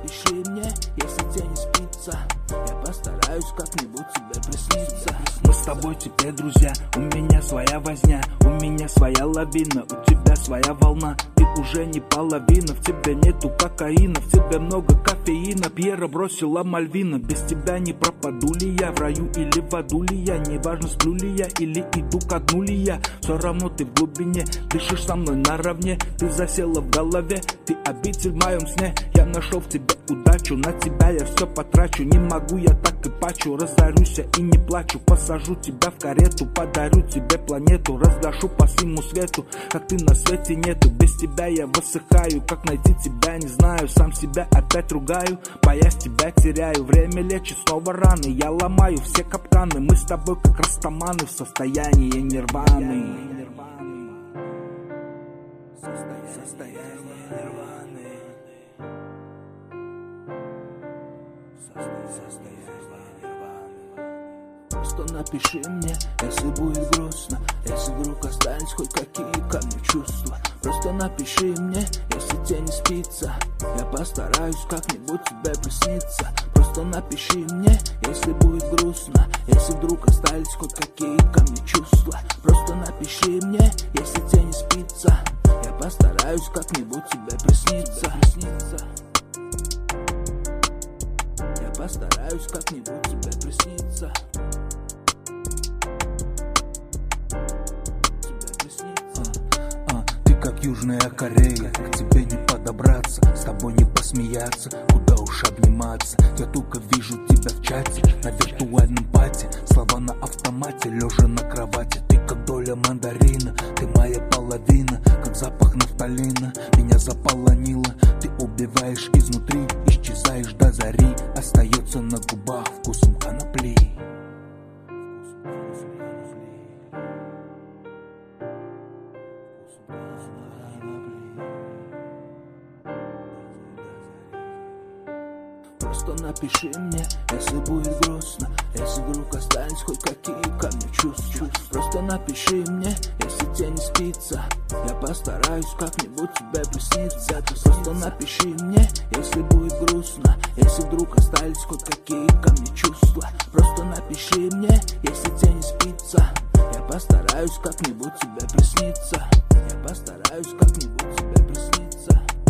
напиши мне, если тебе не спится. Я постараюсь как-нибудь тебе присниться. Мы с тобой теперь друзья, у меня своя возня, у меня своя лавина, у тебя своя волна. Ты уже не половина, в тебе нету кокаина, в тебе много кофеина. Пьера бросила Мальвина, без тебя не пропаду ли я, в раю или в аду ли я, неважно сплю ли я или иду ко дну ли я. Все равно ты в глубине, дышишь со мной наравне, ты засела в голове, ты обитель в моем сне. Я нашел в тебе удачу, на тебя я все потрачу. Не могу я так и пачу, разорюсь и не плачу. Посажу тебя в карету, подарю тебе планету, разгашу по всему свету, как ты на свете нету. Без тебя я высыхаю, как найти тебя не знаю. Сам себя опять ругаю, боясь тебя теряю. Время лечит снова раны, я ломаю все капканы. Мы с тобой как растаманы в состоянии нирваны. Состояние нирваны. Просто напиши мне, если будет грустно, если вдруг остались хоть какие ко мне чувства. Просто напиши мне, если тебе не спится. Я постараюсь как-нибудь тебе присниться. Просто напиши мне, если будет грустно, если вдруг остались хоть какие ко мне чувства. Просто напиши мне, если тебе не спится. Я постараюсь как-нибудь тебе присниться. Я постараюсь как-нибудь тебе присниться. Как Южная Корея, к тебе не подобраться, с тобой не посмеяться, куда уж обниматься. Я только вижу тебя в чате, на виртуальном пати, слова на автомате, лежа на кровати. Ты как доля мандарина, ты моя половина, как запах нафталина, меня заполонило. Ты убиваешь изнутри, исчезаешь до зари, остается на губах вкусом конопли. Просто напиши мне, если будет грустно, если вдруг остались хоть какие ко мне чувства. Просто напиши мне, если тебе не спится. Я постараюсь как-нибудь тебе присниться. Просто напиши мне, если будет грустно, если вдруг остались хоть какие ко мне чувства. Просто напиши мне, если тебе не спится. Я постараюсь как-нибудь тебе присниться. Я постараюсь как-нибудь тебе присниться.